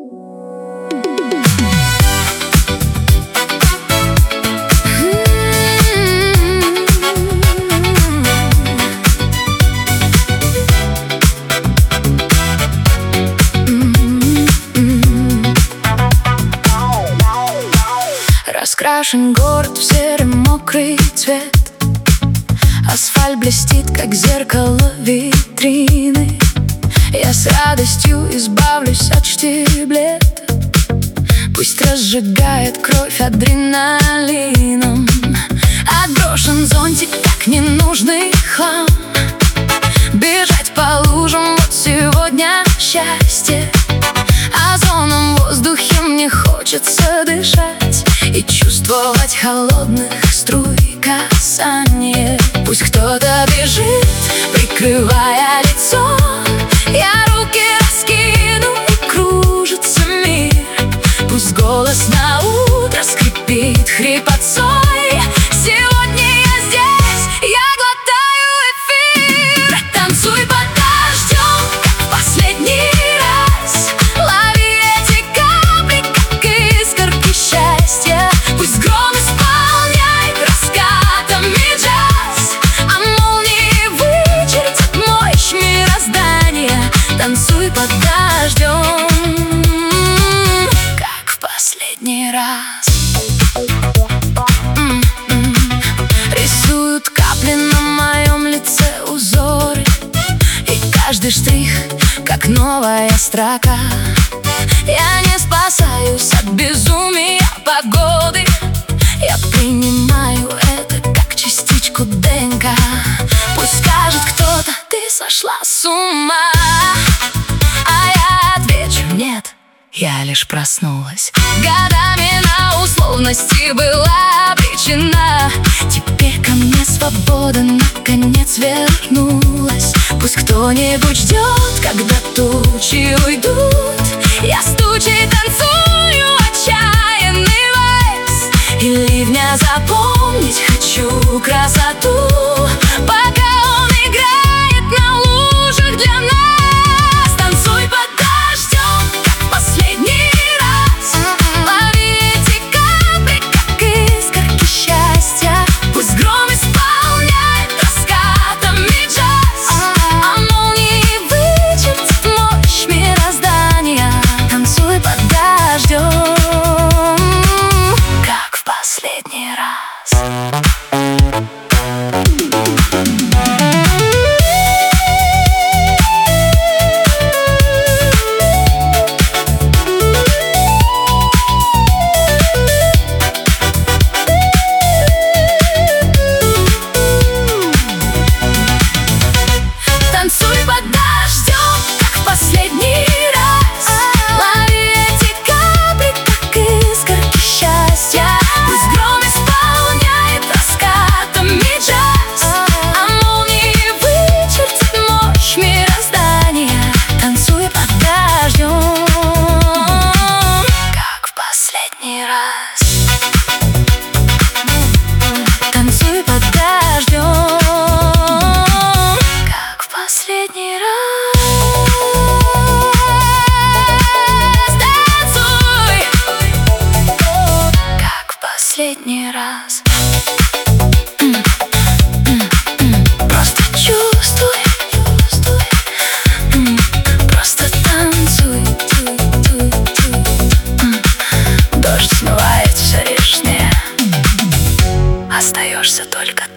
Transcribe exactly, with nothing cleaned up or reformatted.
Раскрашен город в серый мокрый цвет. Асфальт блестит, как зеркало витрины. Я с радостью избавлюсь от штиблета. Пусть разжигает кровь адреналином. Отброшен зонтик, как ненужный хлам. Бежать по лужам, вот сегодня счастье. Озоном в воздухе мне хочется дышать и чувствовать холодных струй касания. Пусть кто-то бежит, прикрывая лицо. Я руки раскину, и кружится мир. Пусть голос на утро скрипит хрипотцой. Сегодня я здесь, я глотаю эфир. Танцуй под дождем, как в последний раз. Лови эти капли, как искорки счастья. Пусть гром исполняет раскатами джаз, а молнии вычертят мощь мироздания. Танцуй под дождем, как в последний раз. М-м-м. Рисуют капли на моем лице узоры, и каждый штрих, как новая строка. Я не спасаюсь от безумия погоды. Я принимаю это как частичку ДНК. Пусть скажет кто-то: ты сошла с ума. А я отвечу: нет, я лишь проснулась. Годами на условности была обречена. Теперь ко мне свобода наконец вернулась. Пусть кто-нибудь ждет, когда тучи уйдут. Я стучей танцую отчаянный вальс, и ливня запомнить хочу красоту. Пока он играет на лужах для нас. Танцуй под дождем, как последний раз. Лови эти капли, как искорки счастья. Пусть гром исполняет раскатами джаз, а молнии вычертят мощь мироздания. Танцуй под дождем, как в последний раз. Танцуй под дождем, как в последний раз. Лови эти капли, как искорки счастья. Пусть гром исполняет раскатами джаз, а молнии вычертят мощь мироздания. Танцуй под дождем, как в последний раз. Танцуй под дождем, как в последний раз. Танцуй, как в последний раз. М, м, м. Просто чувствуй, чувствуй. М, Просто танцуй. М, Дождь смывает все лишнее, остаешься только ты.